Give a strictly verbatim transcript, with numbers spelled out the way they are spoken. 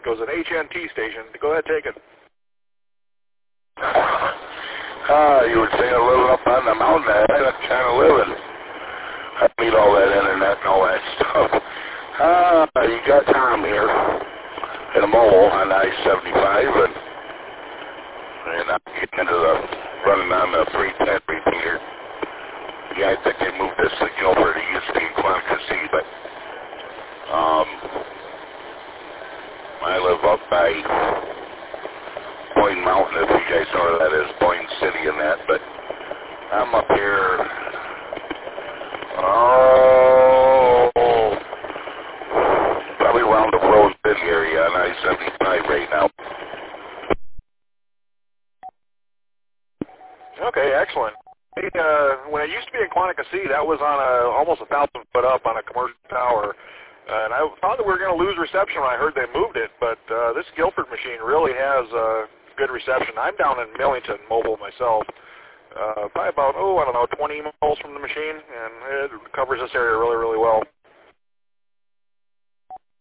It was an H N T station. Go ahead, take it. Ah, you were saying living up on the mountain. That's kind of living. I need all that internet and all that stuff. Ah, you got Tom here in a mole on I seventy-five, and and I'm getting into the running on the three ten briefing here. Yeah, I think they moved this thing over to used to be in Quantica City, but um, I live up by Boyne Mountain, if you guys know where that is, Boyne City and that, but I'm up here, oh, probably around the Rose Bend area on I seventy-five right now. Okay, excellent. Hey, uh, when I used to be in Quantica City, that was on a, almost a thousand foot up on a commercial tower. Uh, and I thought that we were going to lose reception when I heard they moved it, but uh, this Guilford machine really has uh, good reception. I'm down in Millington Mobile myself, uh, probably about, oh, I don't know, twenty miles from the machine, and it covers this area really, really well.